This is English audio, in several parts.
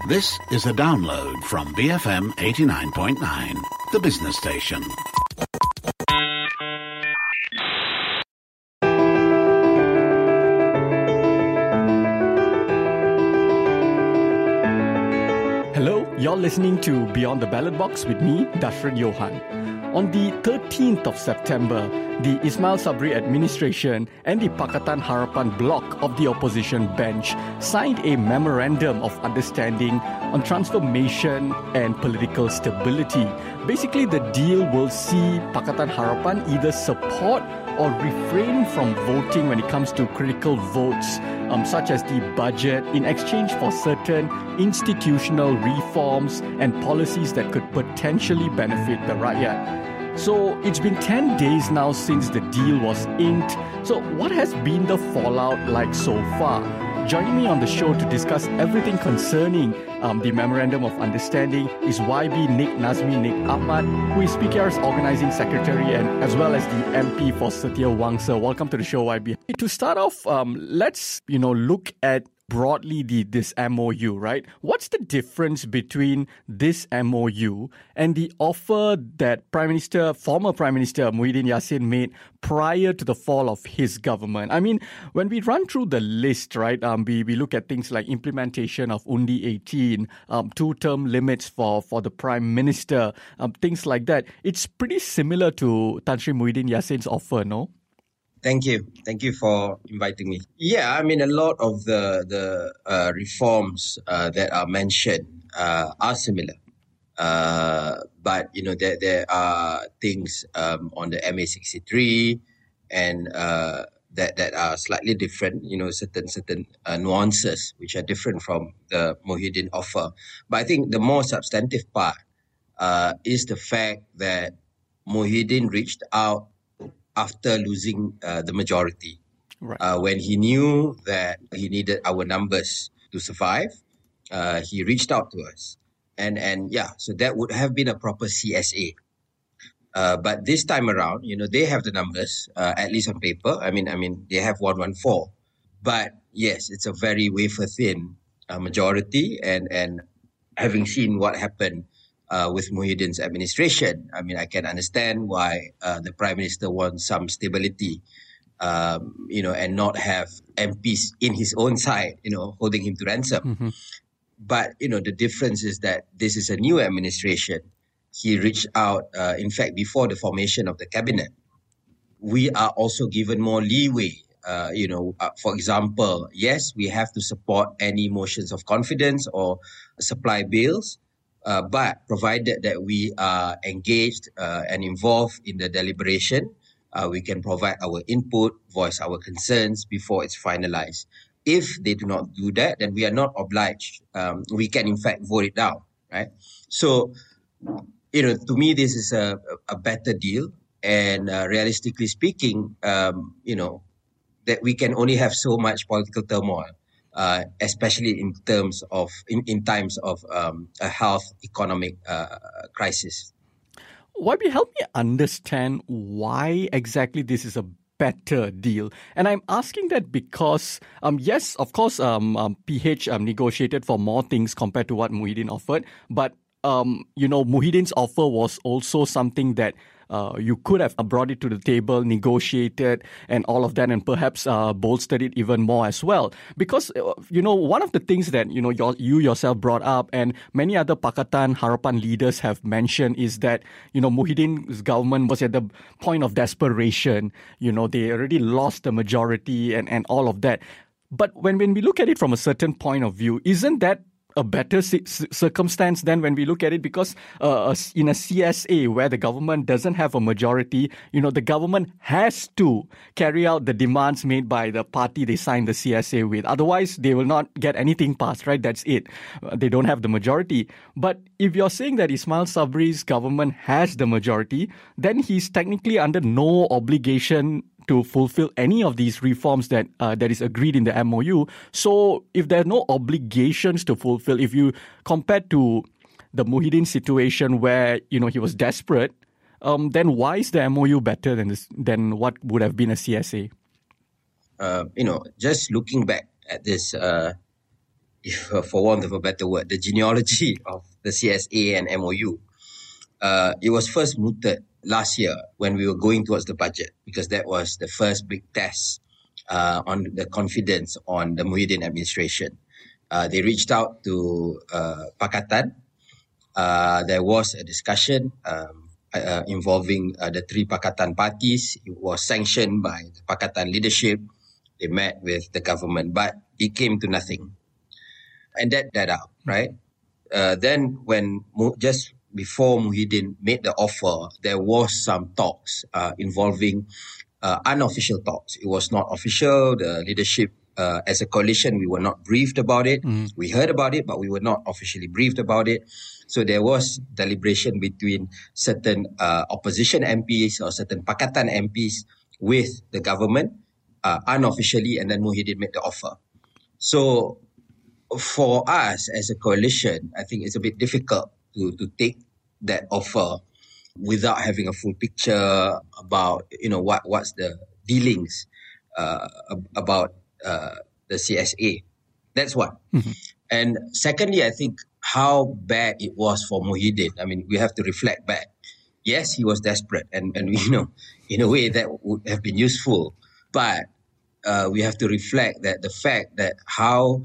This is a download from BFM 89.9, the business station. Hello, you're listening to Beyond the Ballot Box with me, Dashrath Johan. On the 13th of September, the Ismail Sabri administration and the Pakatan Harapan bloc of the opposition bench signed a memorandum of understanding on transformation and political stability. Basically, the deal will see Pakatan Harapan either support or refrain from voting when it comes to critical votes, such as the budget, in exchange for certain institutional reforms and policies that could potentially benefit the rakyat. So it's been 10 days now since the deal was inked. So what has been the fallout like so far? Joining me on the show to discuss everything concerning the Memorandum of Understanding is YB Nik Nazmi Nik Ahmad, who is PKR's Organising Secretary and as well as the MP for Setia Wangsa. Welcome to the show, YB. To start off, let's look at broadly this MOU, right? What's the difference between this MOU and the offer that former Prime Minister Muhyiddin Yassin made prior to the fall of his government? I mean, when we run through the list, right, we look at things like implementation of Undi 18, two-term limits for the Prime Minister, things like that. It's pretty similar to Tan Sri Muhyiddin Yassin's offer, no? Thank you. Thank you for inviting me. Yeah, I mean, a lot of the reforms that are mentioned are similar. But, there are things on the MA63 and that are slightly different, certain nuances which are different from the Muhyiddin offer. But I think the more substantive part is the fact that Muhyiddin reached out after losing the majority. Right. When he knew that he needed our numbers to survive, he reached out to us. So that would have been a proper CSA. But this time around, they have the numbers, at least on paper. I mean, they have 114. But yes, it's a very wafer-thin majority. And having seen what happened with Muhyiddin's administration, I mean, I can understand why the Prime Minister wants some stability, and not have MPs in his own side, holding him to ransom. Mm-hmm. But, the difference is that this is a new administration. He reached out, in fact, before the formation of the cabinet. We are also given more leeway. For example, yes, we have to support any motions of confidence or supply bills. But provided that we are engaged and involved in the deliberation, we can provide our input, voice our concerns before it's finalized. If they do not do that, then we are not obliged. We can, in fact, vote it down, right? So, to me, this is a better deal. And realistically speaking, that we can only have so much political turmoil. Especially in times of a health economic crisis. YB, help me understand why exactly this is a better deal. And I'm asking that because, yes, of course, PH negotiated for more things compared to what Muhyiddin offered. But, Muhyiddin's offer was also something that you could have brought it to the table, negotiated and all of that, and perhaps bolstered it even more as well. Because, one of the things that, you yourself brought up and many other Pakatan Harapan leaders have mentioned is that, Muhyiddin's government was at the point of desperation. They already lost the majority and all of that. But when we look at it from a certain point of view, isn't that a better circumstance than when we look at it? Because in a CSA where the government doesn't have a majority, the government has to carry out the demands made by the party they signed the CSA with. Otherwise, they will not get anything passed, right? That's it. They don't have the majority. But if you're saying that Ismail Sabri's government has the majority, then he's technically under no obligation to fulfill any of these reforms that is agreed in the MOU. So if there are no obligations to fulfill, if you compare to the Muhyiddin situation where, he was desperate, then why is the MOU better than what would have been a CSA? Just looking back at this, if for want of a better word, the genealogy of the CSA and MOU. It was first mooted last year when we were going towards the budget, because that was the first big test on the confidence on the Muhyiddin administration. They reached out to Pakatan. There was a discussion involving the three Pakatan parties. It was sanctioned by the Pakatan leadership. They met with the government, but it came to nothing. And that out, right? Then when just before Muhyiddin made the offer, there was some talks involving unofficial talks. It was not official. The leadership, as a coalition, we were not briefed about it. We heard about it, but we were not officially briefed about it. So there was deliberation between certain opposition MPs or certain Pakatan MPs with the government unofficially, and then Muhyiddin made the offer. So for us as a coalition, I think it's a bit difficult to take that offer without having a full picture about what's the dealings about the CSA. That's one. And secondly, I think how bad it was for Muhyiddin. I mean, we have to reflect back. Yes, he was desperate, and in a way that would have been useful. But we have to reflect that the fact that how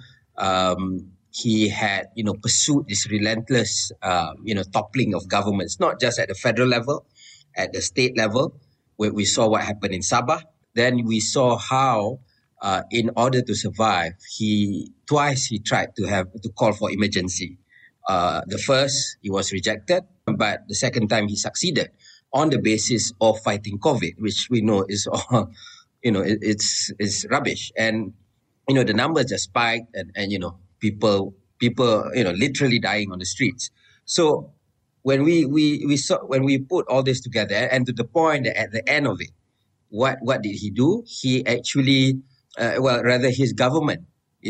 he had pursued this relentless toppling of governments, not just at the federal level, at the state level, where we saw what happened in Sabah. Then we saw how in order to survive, twice he tried to call for emergency. The first, he was rejected, but the second time he succeeded on the basis of fighting COVID, which we know is all, it's rubbish. And, the numbers just spiked and people, literally dying on the streets. So when we put all this together, and to the point that at the end of it, what did he do? He actually, his government,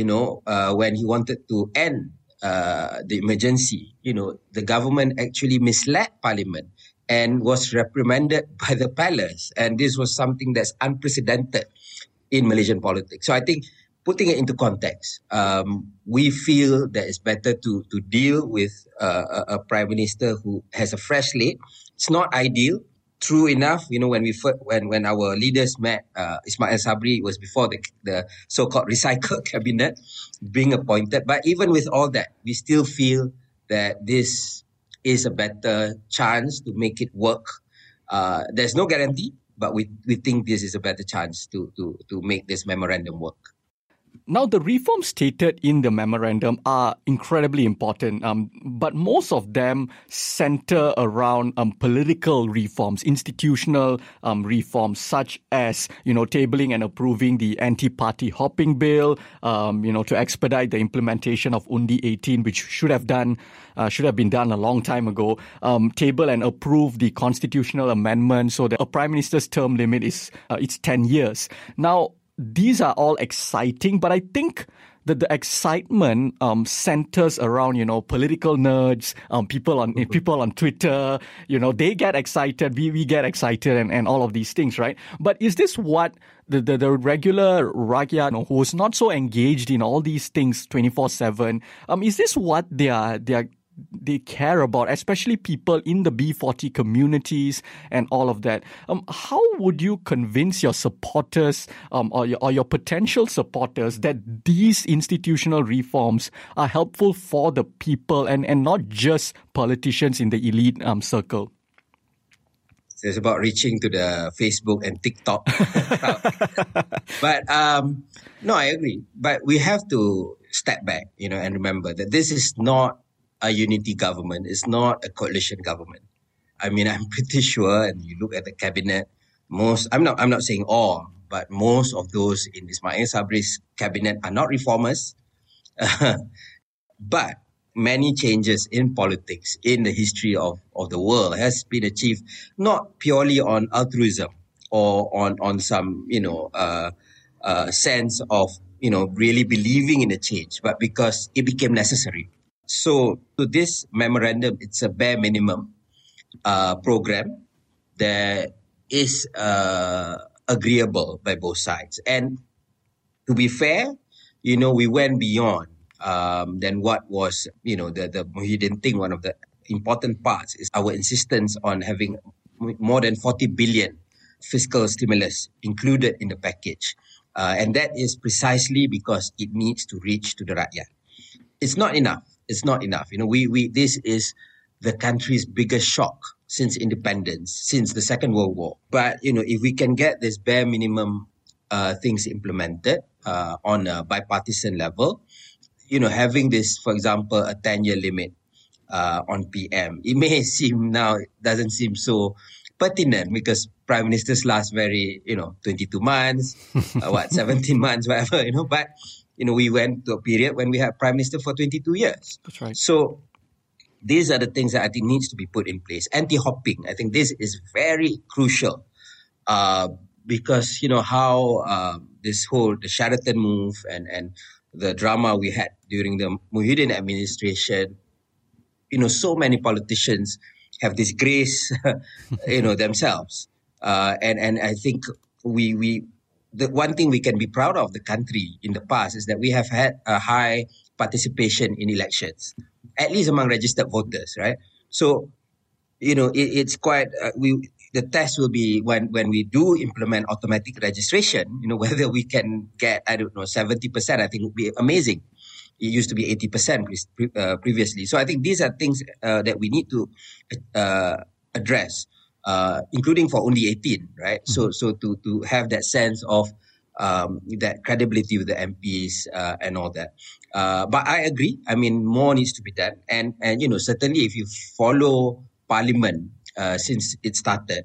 when he wanted to end the emergency, the government actually misled Parliament and was reprimanded by the palace. And this was something that's unprecedented in Malaysian politics. So I think putting it into context, we feel that it's better to deal with a prime minister who has a fresh slate. It's not ideal. True enough, when our leaders met Ismail Sabri, it was before the so-called recycled cabinet being appointed. But even with all that, we still feel that this is a better chance to make it work. There's no guarantee, but we think this is a better chance to make this memorandum work. Now, the reforms stated in the memorandum are incredibly important, but most of them center around political reforms, institutional reforms, such as, tabling and approving the anti-party hopping bill, to expedite the implementation of Undi 18, which should have been done a long time ago, table and approve the constitutional amendment so that a prime minister's term limit is it's 10 years. Now, these are all exciting, but I think that the excitement centers around, political nerds, people on Twitter, they get excited, we get excited and all of these things, right? But is this what the regular rakyat who's not so engaged in all these things 24/7, is this what they care about, especially people in the B40 communities and all of that? How would you convince your supporters or your potential supporters that these institutional reforms are helpful for the people and not just politicians in the elite circle? It's about reaching to the Facebook and TikTok. But no, I agree. But we have to step back, and remember that this is not a unity government. It's not a coalition government. I mean, I'm pretty sure, and you look at the cabinet, I'm not saying all, but most of those in Ismail Sabri's cabinet are not reformers. But many changes in politics in the history of the world has been achieved not purely on altruism or on some sense of really believing in a change, but because it became necessary. So to this memorandum, it's a bare minimum program that is agreeable by both sides. And to be fair, we went beyond then what was, the Muhyiddin thing. One of the important parts is our insistence on having more than 40 billion fiscal stimulus included in the package. And that is precisely because it needs to reach to the rakyat. It's not enough. It's not enough. This is the country's biggest shock since independence, since the Second World War. But, if we can get this bare minimum things implemented on a bipartisan level, having this, for example, a 10-year limit on PM, it may seem now, it doesn't seem so pertinent because prime ministers last 22 months, 17 months, whatever, but, we went to a period when we had prime minister for 22 years. That's right. So these are the things that I think needs to be put in place. Anti-hopping, I think this is very crucial because, how the Sheraton move and the drama we had during the Muhyiddin administration, so many politicians have disgraced, themselves. And I think the one thing we can be proud of the country in the past is that we have had a high participation in elections, at least among registered voters, right? So, it's quite, the test will be when we do implement automatic registration, whether we can get, 70%, I think would be amazing. It used to be 80% previously. So I think these are things that we need to address, including for only 18, right? So to have that sense of that credibility with the MPs and all that. But I agree. I mean, more needs to be done. And certainly if you follow Parliament since it started,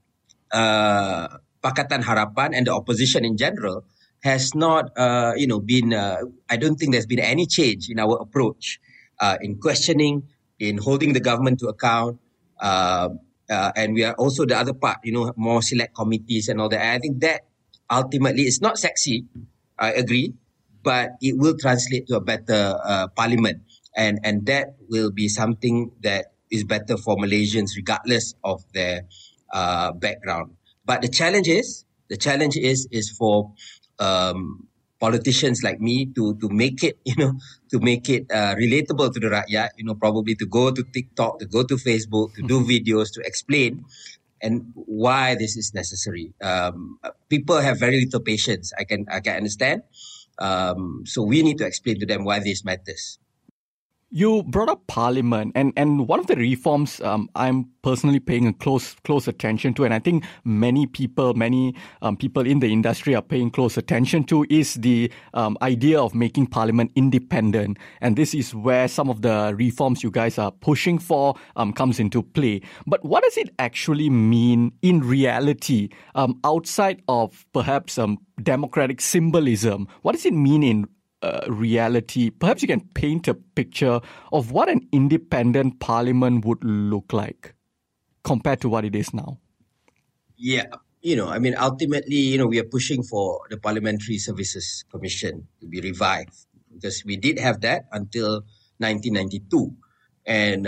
Pakatan Harapan and the opposition in general has not, been, I don't think there's been any change in our approach in questioning, in holding the government to account. And we are also the other part, more select committees and all that. And I think that ultimately it's not sexy, I agree, but it will translate to a better parliament. And that will be something that is better for Malaysians regardless of their background. But the challenge is for politicians like me to make it, relatable to the rakyat, probably to go to TikTok, to go to Facebook, to do videos, to explain and why this is necessary. People have very little patience. I can understand. So we need to explain to them why this matters. You brought up Parliament, and one of the reforms I'm personally paying a close attention to, and I think many people in the industry are paying close attention to, is the idea of making Parliament independent. And this is where some of the reforms you guys are pushing for comes into play. But what does it actually mean in reality, outside of perhaps democratic symbolism? What does it mean in reality? Perhaps you can paint a picture of what an independent parliament would look like compared to what it is now. Yeah, ultimately, we are pushing for the Parliamentary Services Commission to be revived because we did have that until 1992. And,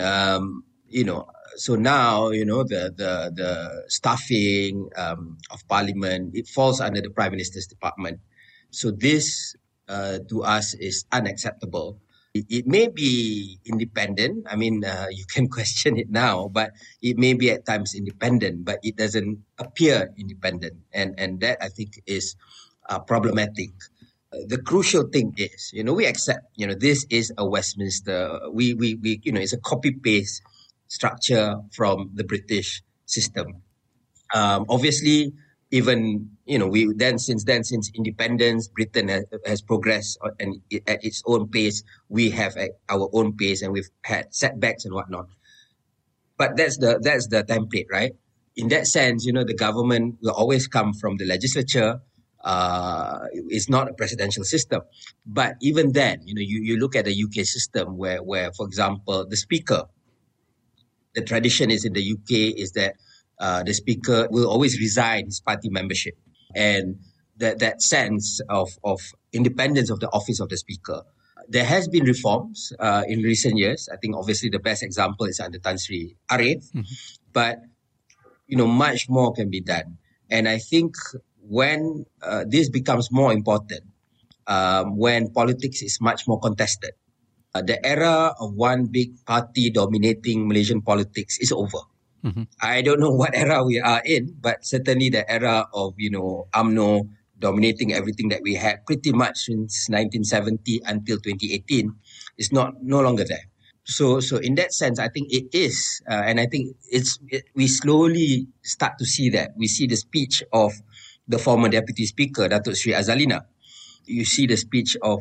so now, the staffing of Parliament, it falls under the Prime Minister's Department. So this to us is unacceptable. It may be independent. I mean, you can question it now, but it may be at times independent, but it doesn't appear independent. And that, I think, is problematic. The crucial thing is, we accept, this is a Westminster. We it's a copy-paste structure from the British system. Obviously, even, since independence, Britain has progressed and at its own pace. We have at our own pace and we've had setbacks and whatnot. But that's the template, right? In that sense, the government will always come from the legislature. It's not a presidential system. But even then, you look at the UK system where, for example, the Speaker, the tradition is in the UK is that the Speaker will always resign his party membership. And that sense of independence of the office of the Speaker. There has been reforms in recent years. I think obviously the best example is under Tan Sri Ariff. Mm-hmm. But, much more can be done. And I think when this becomes more important, when politics is much more contested. The era of one big party dominating Malaysian politics is over. I don't know what era we are in, but certainly the era of, UMNO dominating everything that we had pretty much since 1970 until 2018 is no longer there. So in that sense, I think it is, and I think we slowly start to see that. We see the speech of the former Deputy Speaker, Datuk Sri Azalina. You see the speech of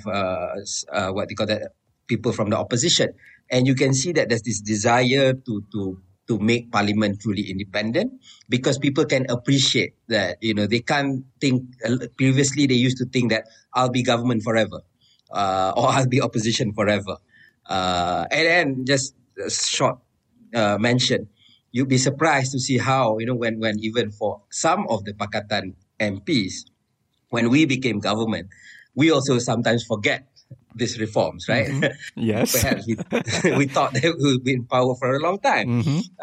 people from the opposition, and you can see that there's this desire to make Parliament truly independent, because people can appreciate that, they can't think, previously they used to think that I'll be government forever, or I'll be opposition forever. And then just a short mention, you'd be surprised to see how, when even for some of the Pakatan MPs, when we became government, we also sometimes forget these reforms, right? Yes. Perhaps we thought that we would be in power for a long time.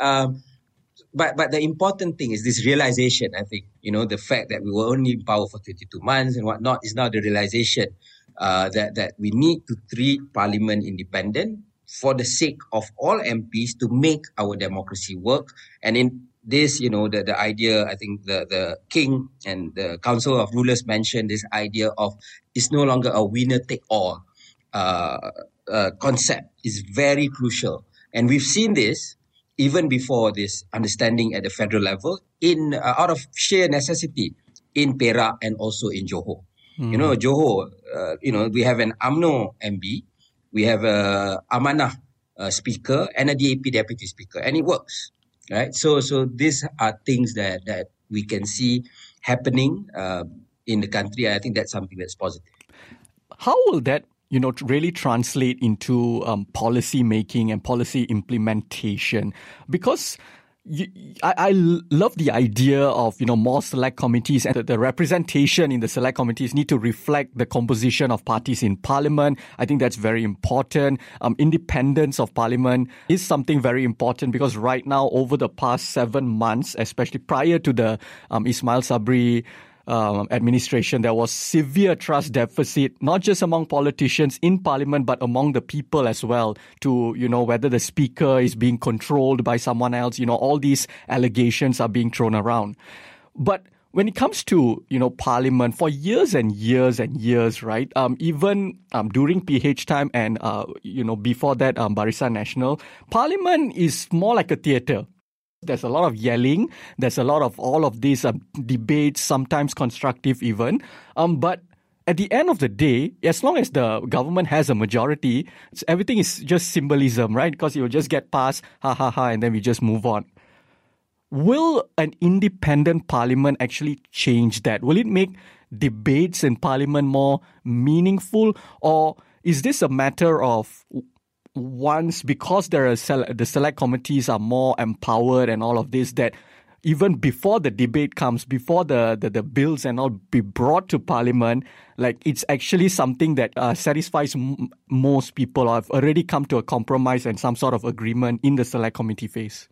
But the important thing is this realization, I think, the fact that we were only in power for 22 months and whatnot is now the realization that we need to treat Parliament independent for the sake of all MPs to make our democracy work. And in this, the idea, I think the King and the Council of Rulers mentioned this idea of it's no longer a winner-take-all concept is very crucial. And we've seen this even before this understanding at the federal level out of sheer necessity in Perak and also in Johor. Johor, we have an UMNO MB, we have a Amanah speaker and a DAP deputy speaker, and it works, right? So these are things that we can see happening in the country. I think that's something that's positive. How will that really translate into policy making and policy implementation? Because I love the idea of, more select committees, and the representation in the select committees need to reflect the composition of parties in Parliament. I think that's very important. Independence of Parliament is something very important, because right now, over the past 7 months, especially prior to the Ismail Sabri administration, there was severe trust deficit, not just among politicians in Parliament, but among the people as well, to, whether the speaker is being controlled by someone else. All these allegations are being thrown around. But when it comes to, Parliament, for years and years and years, right, even during PH time and, before that, Barisan Nasional, Parliament is more like a theatre. There's a lot of yelling. There's a lot of all of these debates, sometimes constructive even. But at the end of the day, as long as the government has a majority, everything is just symbolism, right? Because you'll just get past, and then we just move on. Will an independent Parliament actually change that? Will it make debates in Parliament more meaningful? Or is this a matter of because the select committees are more empowered and all of this, that even before the debate comes, before the bills and all be brought to Parliament, like it's actually something that satisfies most people, or have already come to a compromise and some sort of agreement in the select committee phase?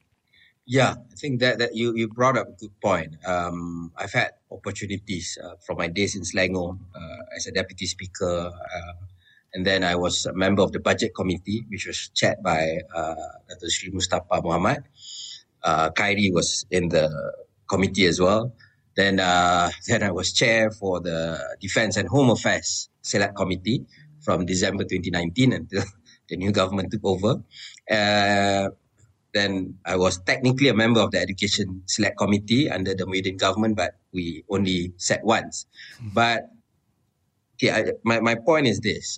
Yeah, I think that you brought up a good point. I've had opportunities from my days in Selangor as a deputy speaker, and then I was a member of the budget committee, which was chaired by Dr. Sri Mustafa Muhammad. Khairi was in the committee as well. Then I was chair for the Defence and Home Affairs Select Committee from December 2019 until the new government took over. Then I was technically a member of the Education Select Committee under the Muhyiddin government, but we only sat once. But my point is this.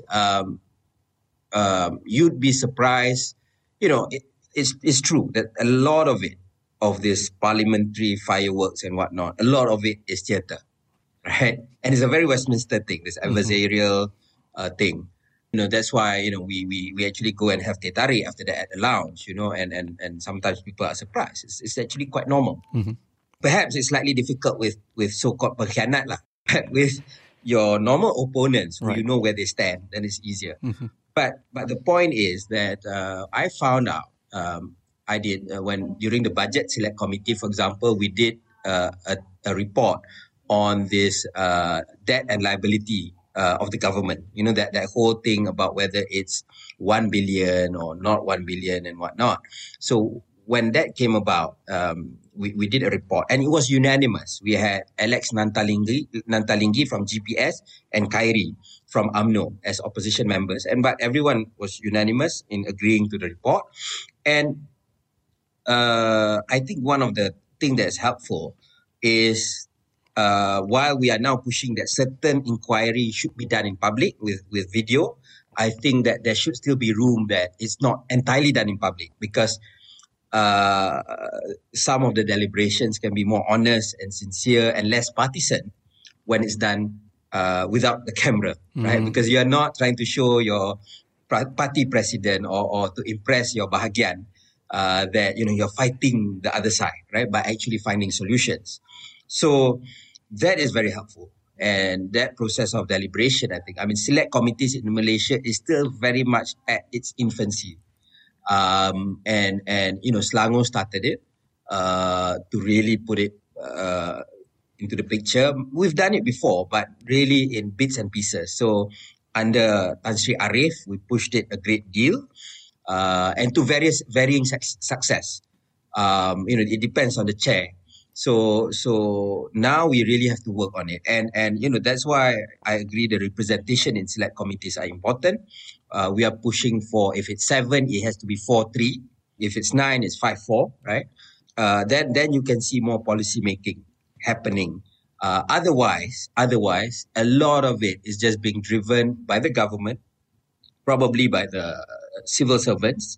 You'd be surprised. It's true that a lot of it, of this parliamentary fireworks and whatnot, a lot of it is theatre, right? And it's a very Westminster thing, this adversarial thing. That's why, we actually go and have teh tarik after that at the lounge, and sometimes people are surprised. It's actually quite normal. Perhaps it's slightly difficult with so-called pengkhianat lah. With your normal opponents, who you know where they stand, then it's easier. But the point is that I found out, I did when during the Budget Select Committee, for example, we did a report on this debt and liability of the government. You know, that whole thing about whether it's 1 billion or not 1 billion and whatnot. So when that came about, we did a report and it was unanimous. We had Alex Nantalingi from GPS and Khairi from UMNO as opposition members. But everyone was unanimous in agreeing to the report. And I think one of the things that's helpful is while we are now pushing that certain inquiry should be done in public with video, I think that there should still be room that it's not entirely done in public, because some of the deliberations can be more honest and sincere and less partisan when it's done without the camera, right? Because you are not trying to show your party president or to impress your bahagian that, you know, you're fighting the other side, right? By actually finding solutions. So that is very helpful. And that process of deliberation, I think, select committees in Malaysia is still very much at its infancy. And you know, Selangor started it to really put it into the picture. We've done it before, but really in bits and pieces. So under Tan Sri Arif, we pushed it a great deal, and to varying success. You know, it depends on the chair. So now we really have to work on it, and you know, that's why I agree the representation in select committees are important. We are pushing for, if it's 7, it has to be 4-3. If it's 9, it's 5-4, right? Then you can see more policy making happening. Otherwise, a lot of it is just being driven by the government, probably by the civil servants,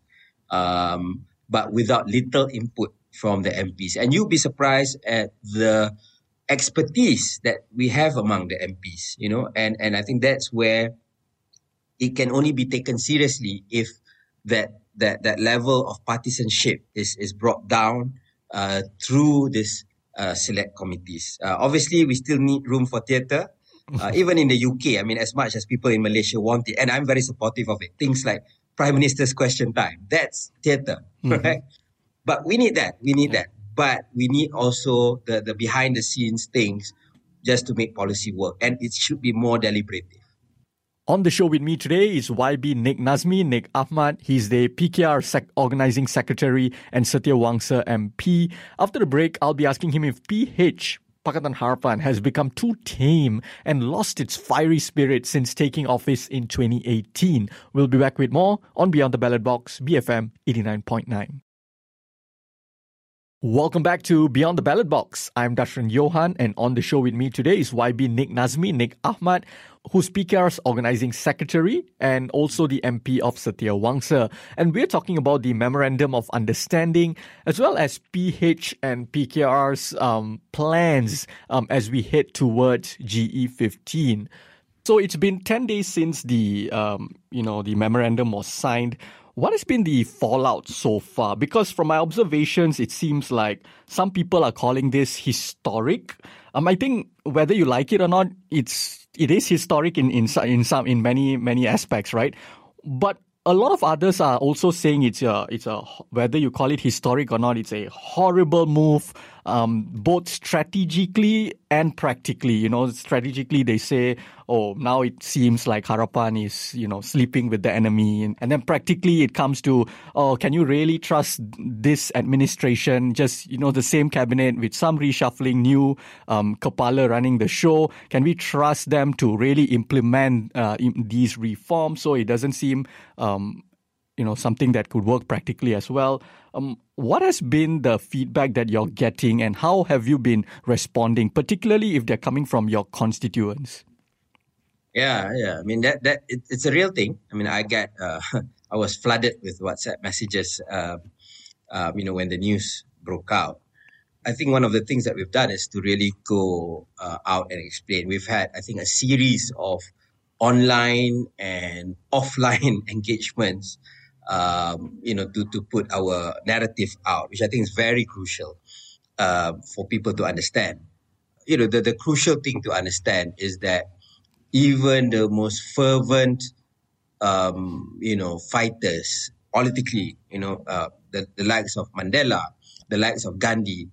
but without little input from the MPs. And you'll be surprised at the expertise that we have among the MPs, you know, and I think that's where it can only be taken seriously if that level of partisanship is brought down through this select committees. Obviously, we still need room for theatre. Even in the UK, as much as people in Malaysia want it, and I'm very supportive of it, things like Prime Minister's Question Time, that's theatre, right? But we need that. But we need also the behind the scenes things just to make policy work. And it should be more deliberative. On the show with me today is YB Nik Nazmi, Nik Ahmad. He's the PKR Organizing Secretary and Setia Wangsa MP. After the break, I'll be asking him if PH, Pakatan Harapan, has become too tame and lost its fiery spirit since taking office in 2018. We'll be back with more on Beyond the Ballot Box, BFM 89.9. Welcome back to Beyond the Ballot Box. I'm Dashran Johan, and on the show with me today is YB Nik Nazmi, Nik Ahmad, who's PKR's Organizing Secretary and also the MP of Setia Wangsa. And we're talking about the Memorandum of Understanding as well as PH and PKR's plans as we head towards GE15. So it's been 10 days since the memorandum was signed. What has been the fallout so far? Because from my observations, it seems like some people are calling this historic. I think whether you like it or not, it is historic in many aspects, right? But a lot of others are also saying it's a whether you call it historic or not, it's a horrible move, both strategically and practically. You know, strategically they say, oh, now it seems like Harapan is, you know, sleeping with the enemy. And then practically it comes to, oh, can you really trust this administration? Just, you know, the same cabinet with some reshuffling, new Kepala running the show. Can we trust them to really implement these reforms? So it doesn't seem, something that could work practically as well. What has been the feedback that you're getting and how have you been responding, particularly if they're coming from your constituents? Yeah. It's a real thing. I was flooded with WhatsApp messages, when the news broke out. I think one of the things that we've done is to really go out and explain. We've had, I think, a series of online and offline engagements, to put our narrative out, which I think is very crucial for people to understand. The crucial thing to understand is that even the most fervent, fighters politically, the likes of Mandela, the likes of Gandhi,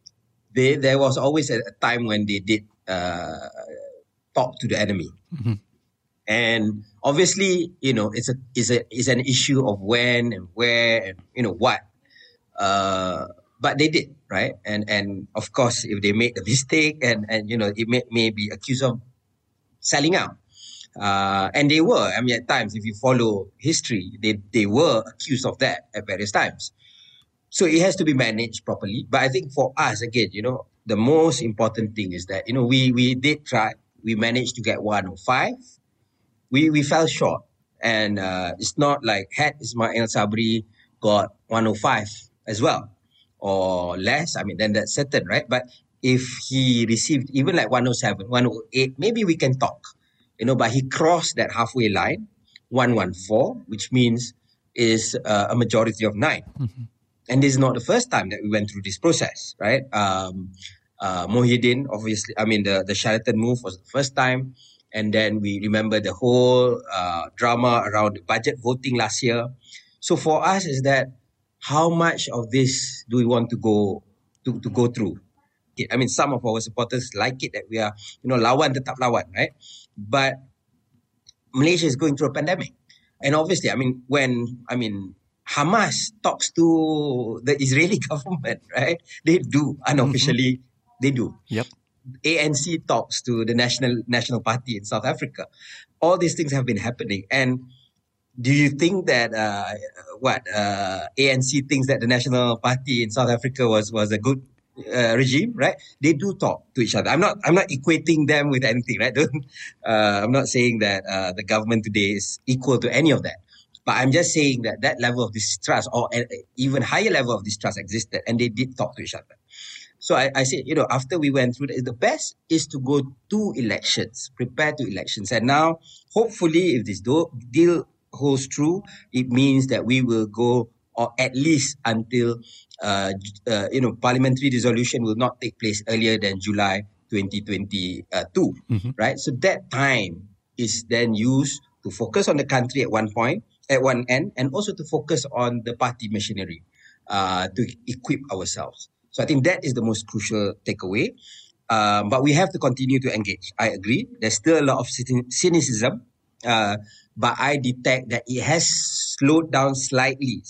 there was always a time when they did talk to the enemy. Mm-hmm. And obviously, it's an issue of when and where and what. But they did, right? And of course, if they made a mistake and it may be accused of selling out. And they were. I mean, at times, if you follow history, they were accused of that at various times. So it has to be managed properly. But I think for us, again, the most important thing is that, we did try. We managed to get 105. We fell short. And it's not like had Ismail Sabri got 105 as well or less, I mean, then that's certain, right? But if he received even like 107, 108, maybe we can talk. But he crossed that halfway line, 114, which means is a majority of 9. Mm-hmm. And this is not the first time that we went through this process, right? Muhyiddin, obviously, I mean, the Sheraton move was the first time. And then we remember the whole drama around the budget voting last year. So for us is that how much of this do we want to go through? I mean, some of our supporters like it that we are, lawan tetap lawan, right? But Malaysia is going through a pandemic. And obviously, when Hamas talks to the Israeli government, right? They do, unofficially, they do. Yep. ANC talks to the National Party in South Africa. All these things have been happening. And do you think that ANC thinks that the National Party in South Africa was a good regime, right? They do talk to each other. I'm not equating them with anything, right? I'm not saying that the government today is equal to any of that. But I'm just saying that level of distrust or even higher level of distrust existed, and they did talk to each other. So I said, after we went through the best is to go to elections, prepare to elections. And now, hopefully, if this deal holds true, it means that we will go, or at least until, parliamentary dissolution will not take place earlier than July 2022, right? So that time is then used to focus on the country at one end, and also to focus on the party machinery to equip ourselves. So I think that is the most crucial takeaway. But we have to continue to engage. I agree. There's still a lot of cynicism, but I detect that it has slowed down slightly.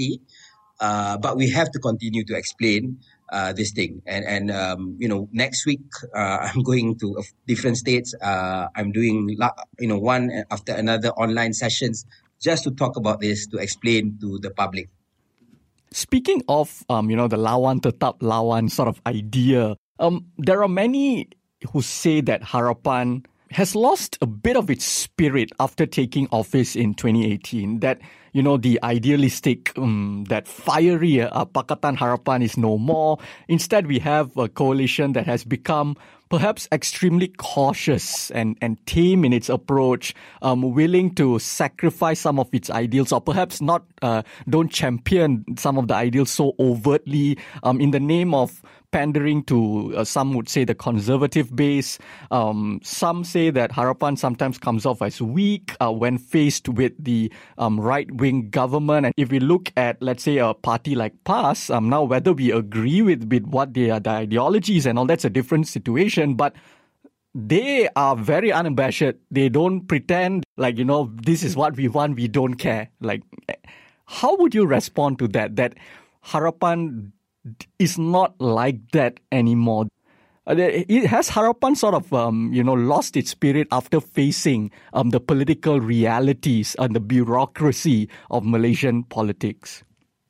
But we have to continue to explain this thing. And next week I'm going to different states. I'm doing one after another online sessions just to talk about this, to explain to the public. Speaking of, the lawan tetap lawan sort of idea, there are many who say that Harapan has lost a bit of its spirit after taking office in 2018. That, the idealistic, that fiery Pakatan Harapan is no more. Instead, we have a coalition that has become perhaps extremely cautious and tame in its approach, willing to sacrifice some of its ideals, or perhaps not, don't champion some of the ideals so overtly, in the name of pandering to, some would say, the conservative base. Some say that Harapan sometimes comes off as weak when faced with the right-wing government. And if we look at, let's say, a party like PAS, now whether we agree with what the ideologies and all, that's a different situation. But they are very unabashed. They don't pretend like, this is what we want, we don't care. Like, how would you respond to that? That Harapan is not like that anymore. Has Harapan sort of, lost its spirit after facing the political realities and the bureaucracy of Malaysian politics?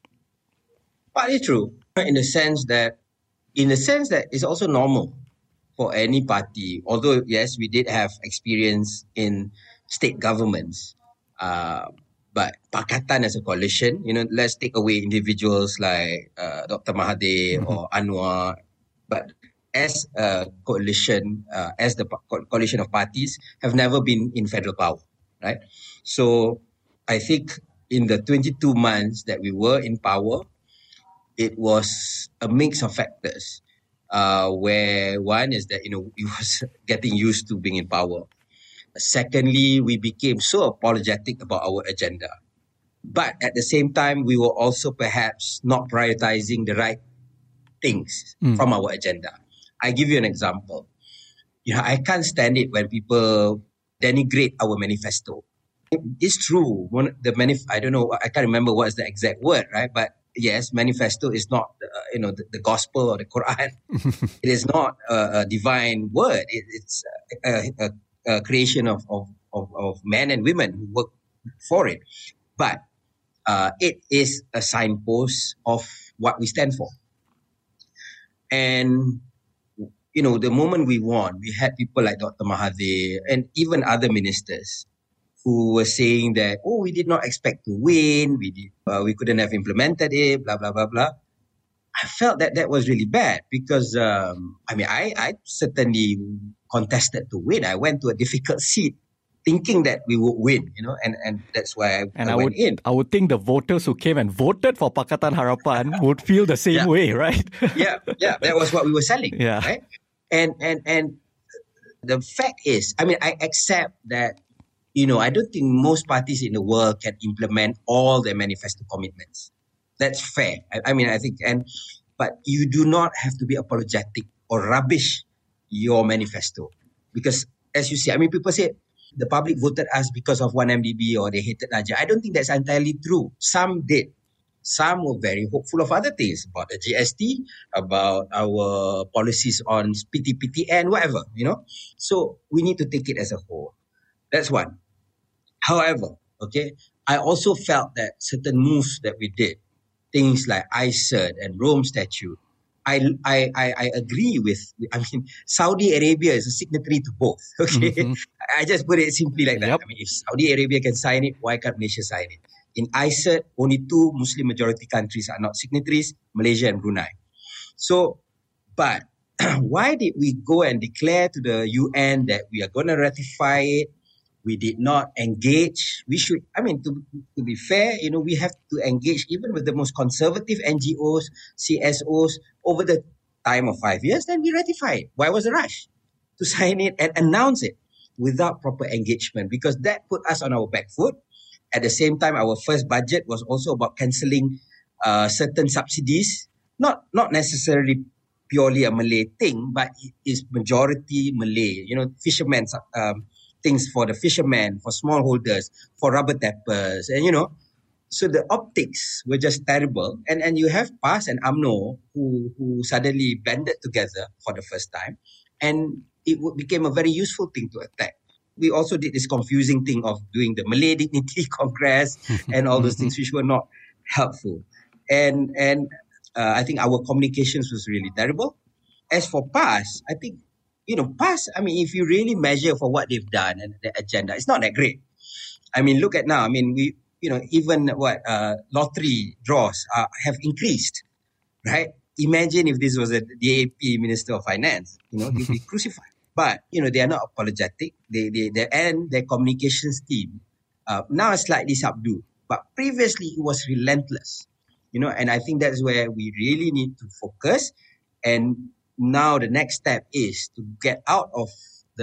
Partly true, in the sense that it's also normal for any party. Although, yes, we did have experience in state governments, but Pakatan as a coalition, let's take away individuals like Dr. Mahathir or Anwar, but as a coalition, as the coalition of parties, have never been in federal power, right? So I think in the 22 months that we were in power, it was a mix of factors, where one is that, we was getting used to being in power. Secondly, we became so apologetic about our agenda. But at the same time, we were also perhaps not prioritizing the right things from our agenda. I give you an example. I can't stand it when people denigrate our manifesto. It's true. I don't know. I can't remember what's the exact word, right? But yes, manifesto is not, the gospel or the Quran. It is not a divine word. It's a creation of men and women who work for it. But it is a signpost of what we stand for. And, the moment we won, we had people like Dr. Mahathir and even other ministers who were saying that, we did not expect to win, we couldn't have implemented it, blah, blah, blah, blah. I felt that was really bad because, I certainly contested to win. I went to a difficult seat thinking that we would win, and that's why I went in. I would think the voters who came and voted for Pakatan Harapan would feel the same way, right? yeah, that was what we were selling, right? And the fact is, I accept that, I don't think most parties in the world can implement all their manifesto commitments. That's fair. I think, but you do not have to be apologetic or rubbish your manifesto. Because as you see, people say the public voted us because of 1MDB or they hated Najib. I don't think that's entirely true. Some did. Some were very hopeful of other things, about the GST, about our policies on PTPTN, whatever, So we need to take it as a whole. That's one. However, I also felt that certain moves that we did, things like ICERT and Rome Statute, I agree with. Saudi Arabia is a signatory to both. Mm-hmm. I just put it simply like that. Yep. If Saudi Arabia can sign it, why can't Malaysia sign it? In ICERT, only 2 Muslim majority countries are not signatories, Malaysia and Brunei. So, but why did we go and declare to the UN that we are going to ratify it? We did not engage. We should, to be fair, we have to engage even with the most conservative NGOs, CSOs over the time of 5 years, then we ratify it. Why was the rush to sign it and announce it without proper engagement? Because that put us on our back foot. At the same time, our first budget was also about cancelling certain subsidies, not necessarily purely a Malay thing, but it is majority Malay, fishermen, things for the fishermen, for smallholders, for rubber tappers, and so the optics were just terrible. And you have PAS and UMNO who suddenly banded together for the first time, and it became a very useful thing to attack. We also did this confusing thing of doing the Malay Dignity Congress and all those things which were not helpful. And I think our communications was really terrible. As for PAS, I think, PAS, if you really measure for what they've done and the agenda, it's not that great. Look at now. We, even lottery draws have increased, right? Imagine if this was a DAP Minister of Finance, he'd be crucified. But, they are not apologetic. Their communications team now is slightly subdued. But previously, it was relentless, and I think that's where we really need to focus. And now the next step is to get out of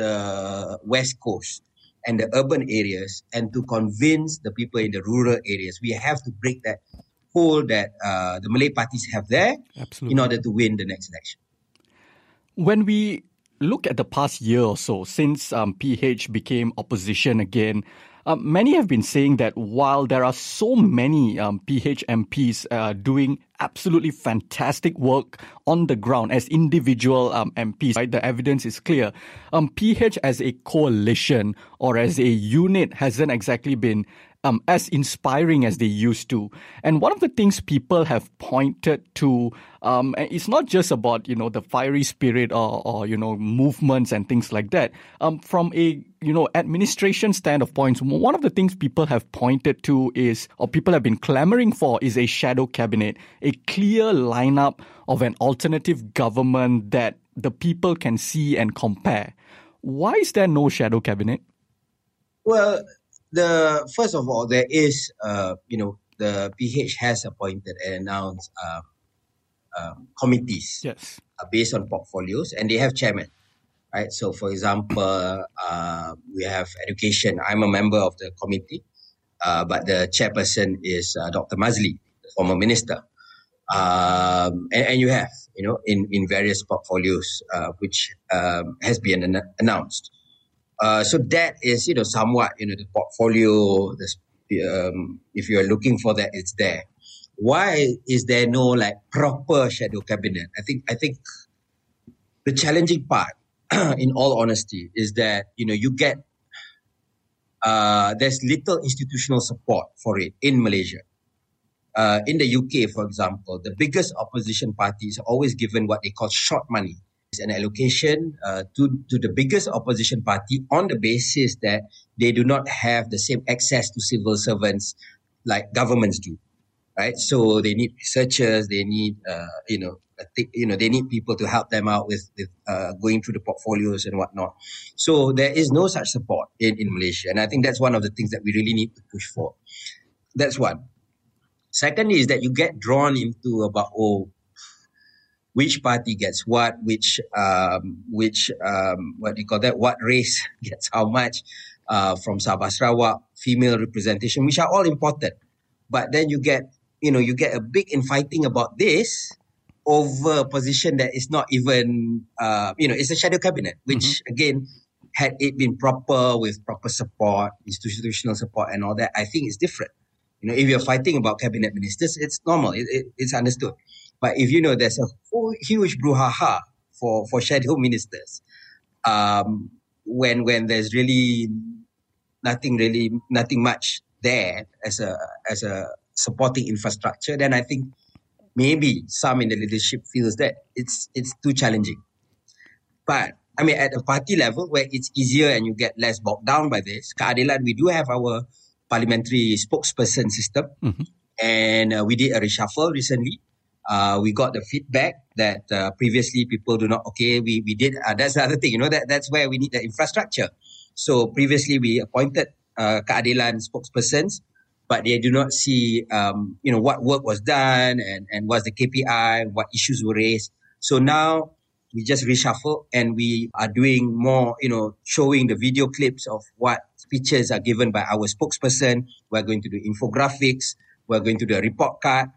the West Coast and the urban areas and to convince the people in the rural areas. We have to break that hold that the Malay parties have there. Absolutely. In order to win the next election. When we look at the past year or so, since PH became opposition again, many have been saying that while there are so many PH MPs doing absolutely fantastic work on the ground as individual MPs, right? The evidence is clear. PH as a coalition or as a unit hasn't exactly been as inspiring as they used to. And one of the things people have pointed to, it's not just about, the fiery spirit or movements and things like that. From a, administration standpoint, one of the things people have pointed to is, or people have been clamoring for, is a shadow cabinet, a clear lineup of an alternative government that the people can see and compare. Why is there no shadow cabinet? Well, first of all, there is, the PH has appointed and announced committees, yes, based on portfolios, and they have chairmen, right? So, for example, we have education. I'm a member of the committee, but the chairperson is Dr. Mazli, the former minister. And you have, in various portfolios, which has been announced. So that is, somewhat, the portfolio. If you are looking for that, it's there. Why is there no proper shadow cabinet? I think the challenging part, in all honesty, is that you get there's little institutional support for it in Malaysia. In the UK, for example, the biggest opposition party is always given what they call short money. It's an allocation to the biggest opposition party on the basis that they do not have the same access to civil servants like governments do, right? So they need researchers, they need, they need people to help them out with going through the portfolios and whatnot. So there is no such support in Malaysia. And I think that's one of the things that we really need to push for. That's one. Second is that you get drawn into about, which party gets what race gets how much, from Sabah Sarawak, female representation, which are all important. But then you get a big infighting about this over a position that is not even, it's a shadow cabinet, which again, had it been proper with proper support, institutional support and all that, I think it's different. If you're fighting about cabinet ministers, it's normal, it's understood. But if there's a huge brouhaha for shadow ministers, when there's really nothing much there as a supporting infrastructure, then I think maybe some in the leadership feels that it's too challenging. But I mean, at a party level where it's easier and you get less bogged down by this, Keadilan, we do have our parliamentary spokesperson system, and we did a reshuffle recently. We got the feedback that previously people do not. Okay, we did. That's the other thing. That's where we need the infrastructure. So previously we appointed Keadilan spokespersons, but they do not see what work was done and what's the KPI, what issues were raised. So now we just reshuffle and we are doing more, showing the video clips of what speeches are given by our spokesperson. We're going to do infographics. We're going to do a report card.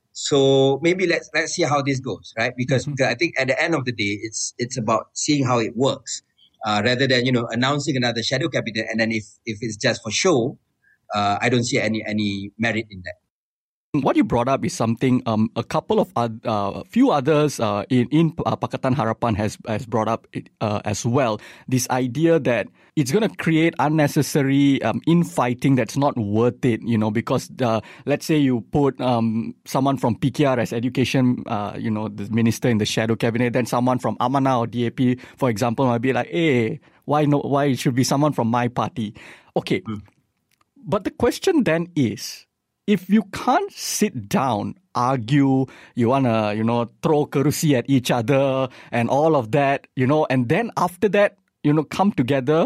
So maybe let's see how this goes, right? Because I think at the end of the day, it's about seeing how it works, rather than announcing another shadow cabinet and then if it's just for show, I don't see any merit in that. What you brought up is something a couple of few others in Pakatan Harapan has brought up as well. This idea that it's going to create unnecessary infighting that's not worth it, because let's say you put someone from PKR as education, the minister in the shadow cabinet, then someone from Amanah or DAP, for example, might be like, hey, why it should be someone from my party? Okay, but the question then is, if you can't sit down, argue, you want to, throw kerusi at each other and all of that, and then after that, come together,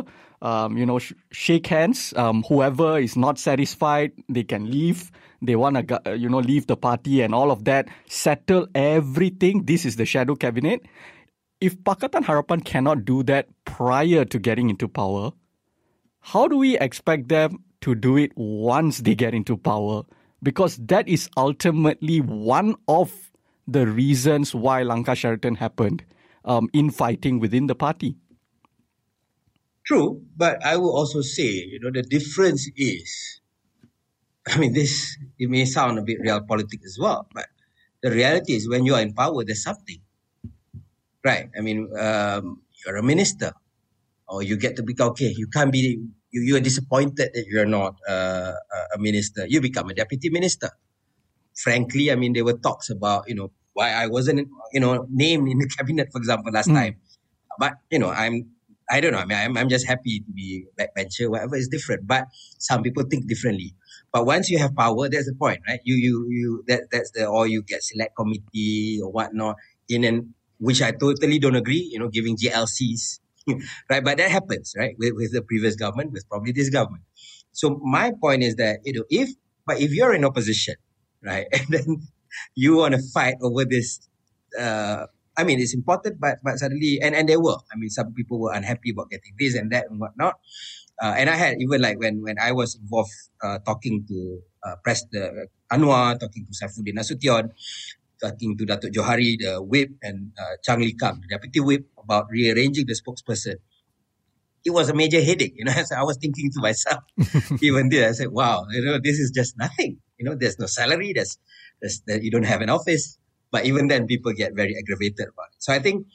shake hands. Whoever is not satisfied, they can leave. They want to, leave the party and all of that. Settle everything. This is the shadow cabinet. If Pakatan Harapan cannot do that prior to getting into power, how do we expect them to do it once they get into power? Because that is ultimately one of the reasons why Langkah Sheraton happened, infighting within the party. True, but I will also say, the difference is, it may sound a bit realpolitik as well, but the reality is when you are in power, there's something, right? You're a minister, or you get to be, okay, you can't be, you are disappointed that you're not a minister. You become a deputy minister. Frankly, there were talks about, why I wasn't, named in the cabinet, for example, last time. But, I don't know. I'm just happy to be backbencher, whatever is different. But some people think differently. But once you have power, that's the point, right? Or you get select committee or whatnot, which I totally don't agree, giving GLCs. Right, but that happens, right, with the previous government, with probably this government. So my point is that if you're in opposition, right, and then you want to fight over this, it's important, but suddenly, and there were, some people were unhappy about getting this and that and whatnot, and I had even when I was involved, talking to President Anwar, talking to Saifuddin Nasution, talking to Datuk Johari, the whip, and Chang Likang, the deputy whip, about rearranging the spokesperson. it was a major headache. So I was thinking to myself, even there, I said, wow, this is just nothing. There's no salary, there's you don't have an office. But even then, people get very aggravated about it. So I think,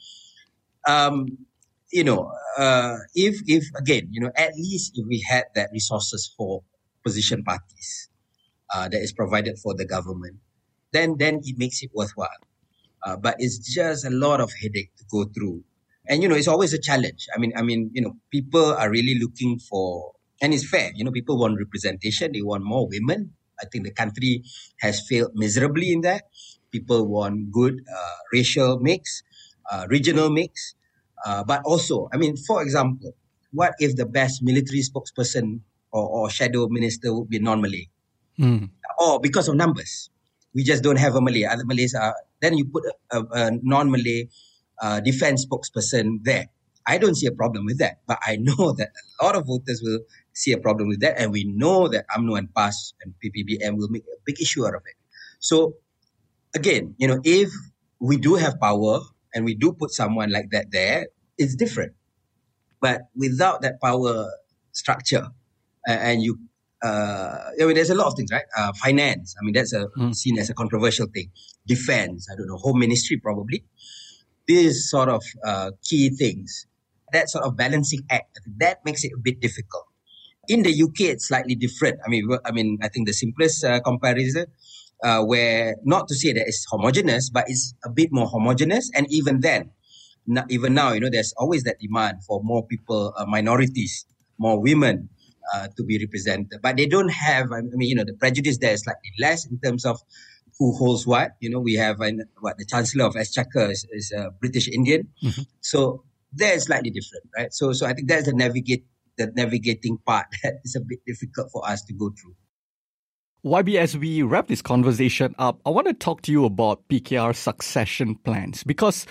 if again, at least if we had that resources for opposition parties that is provided for the government, then it makes it worthwhile. But it's just a lot of headache to go through. And, it's always a challenge. I mean, people are really looking for, and it's fair, people want representation. They want more women. I think the country has failed miserably in that. People want good racial mix, regional mix. But also, for example, what if the best military spokesperson or shadow minister would be non-Malay? Or because of numbers, we just don't have a Malay. Other Malays are, then you put a non-Malay defense spokesperson there. I don't see a problem with that, but I know that a lot of voters will see a problem with that, and we know that UMNO and PAS and PPBM will make a big issue out of it. So again, if we do have power and we do put someone like that there, it's different. But without that power structure, and you, there's a lot of things, right? Finance, that's seen as a controversial thing. Defense, I don't know, Home Ministry probably. These sort of key things, that sort of balancing act, that makes it a bit difficult. In the UK, it's slightly different. I think the simplest comparison, where not to say that it's homogeneous, but it's a bit more homogeneous. And even then, even now, there's always that demand for more people, minorities, more women to be represented. But they don't have, the prejudice there is slightly less in terms of who holds what. We have the Chancellor of Exchequer is a British Indian. Mm-hmm. So they're slightly different, right? So I think that's the navigating part that is a bit difficult for us to go through. YB, as we wrap this conversation up, I want to talk to you about PKR succession plans because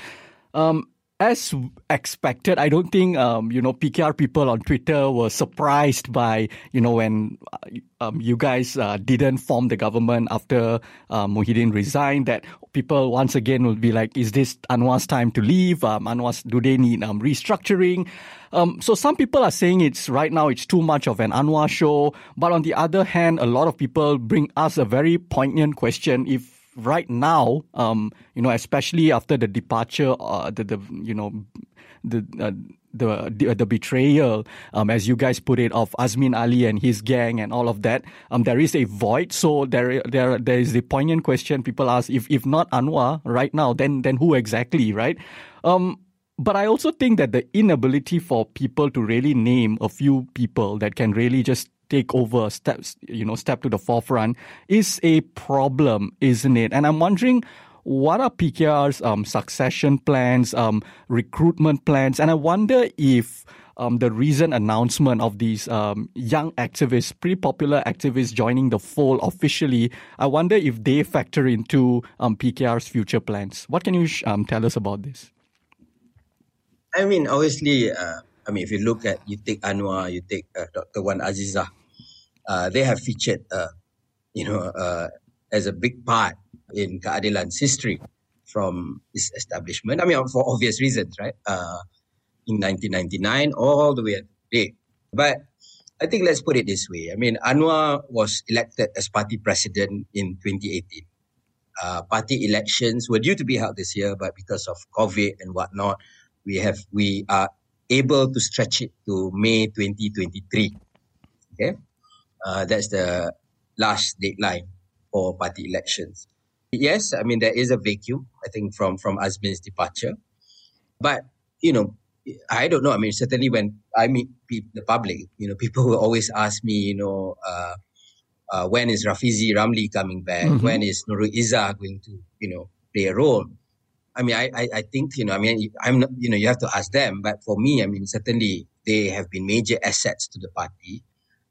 as expected, I don't think, PKR people on Twitter were surprised by, when you guys didn't form the government after Muhyiddin resigned, that people once again will be like, is this Anwar's time to leave? Do they need restructuring? So some people are saying right now it's too much of an Anwar show. But on the other hand, a lot of people bring us a very poignant question. If right now, especially after the departure, the betrayal, as you guys put it, of Azmin Ali and his gang and all of that, there is a void. So there is the poignant question people ask: if not Anwar right now, then who exactly, right? But I also think that the inability for people to really name a few people that can really just take over, step to the forefront is a problem, isn't it? And I'm wondering, what are PKR's succession plans, recruitment plans? And I wonder if the recent announcement of these young activists, pretty popular activists joining the fold officially, I wonder if they factor into PKR's future plans. What can you tell us about this? Obviously, if you look at, you take Anwar, you take Dr. Wan Azizah, they have featured, as a big part in Keadilan's history from its establishment. For obvious reasons, right? In 1999, all the way up to today. But I think let's put it this way. Anwar was elected as party president in 2018. Party elections were due to be held this year, but because of COVID and whatnot, we are able to stretch it to May 2023. Okay, that's the last deadline for party elections. Yes, there is a vacuum, I think, from Azmin's departure. But, I don't know. Certainly when I meet the public, people will always ask me, when is Rafizi Ramli coming back? Mm-hmm. When is Nurul Izzah going to, play a role? I think, I'm not, you have to ask them. But for me, certainly they have been major assets to the party.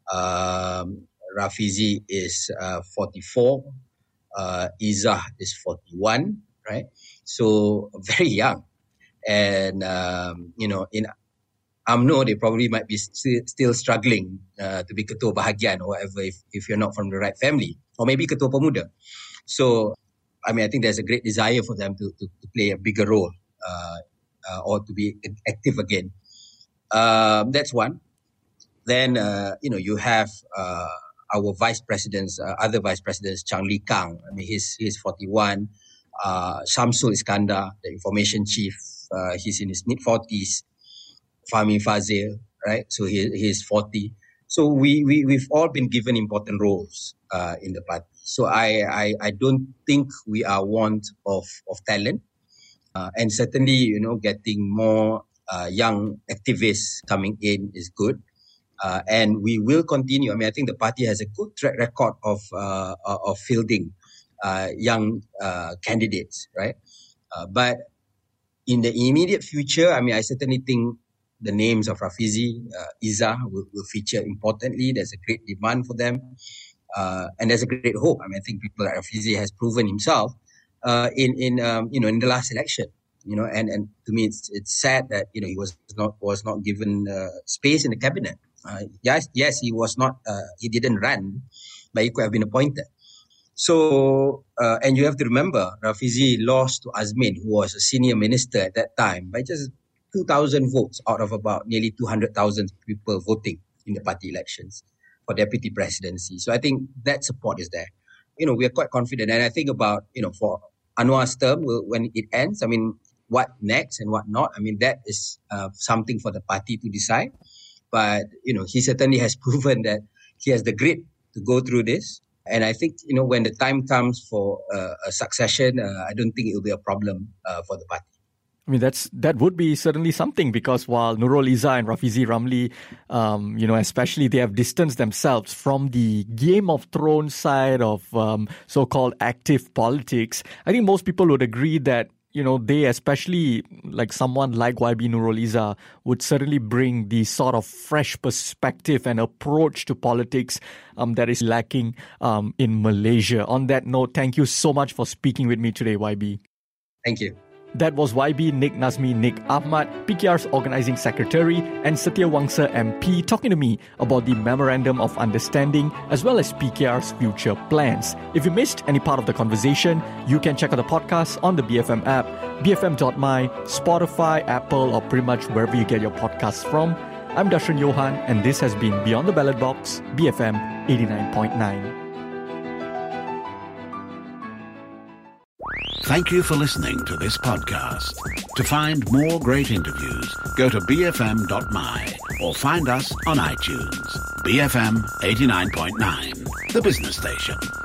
Rafizi is 44. Izzah is 41, right? So very young. And, in UMNO, they probably might be still struggling to be Ketua Bahagian or whatever if you're not from the right family. Or maybe Ketua Pemuda. So, I think there's a great desire for them to play a bigger role or to be active again. That's one. Then, you have our vice presidents, other vice presidents, Chang Lee Kang. I mean, he's 41. Shamsul Iskandar, the information chief, he's in his mid-40s. Fahmi Fazil, right? So he's 40. So we've all been given important roles in the party. So I don't think we are want of talent. And certainly, getting more young activists coming in is good. And we will continue. I mean, I think the party has a good track record of fielding young candidates, right? But in the immediate future, I mean, I certainly think the names of Rafizi, Izzah will feature importantly. There's a great demand for them. And there's a great hope. I mean, I think people like Rafizi has proven himself in the last election. And to me, it's sad that he was not given space in the cabinet. Yes, he was not. He didn't run, but he could have been appointed. So, and you have to remember, Rafizi lost to Azmin, who was a senior minister at that time, by just 2,000 votes out of about nearly 200,000 people voting in the party elections for deputy presidency. So I think that support is there. We are quite confident. And I think about, for Anwar's term, when it ends, I mean, what next and what not? I mean, that is something for the party to decide. But, he certainly has proven that he has the grit to go through this. And I think, when the time comes for a succession, I don't think it will be a problem for the party. I mean, that would be certainly something, because while Nurul Izzah and Rafizi Ramli, especially, they have distanced themselves from the Game of Thrones side of so-called active politics, I think most people would agree that, they, especially like someone like YB Nurul Izzah, would certainly bring the sort of fresh perspective and approach to politics that is lacking in Malaysia. On that note, thank you so much for speaking with me today, YB. Thank you. That was YB Nik Nazmi Nik Ahmad, PKR's Organising Secretary, and Setia Wangsa MP talking to me about the Memorandum of Understanding as well as PKR's future plans. If you missed any part of the conversation, you can check out the podcast on the BFM app, bfm.my, Spotify, Apple, or pretty much wherever you get your podcasts from. I'm Dashran Johan, and this has been Beyond the Ballot Box, BFM 89.9. Thank you for listening to this podcast. To find more great interviews, go to bfm.my or find us on iTunes. BFM 89.9, the business station.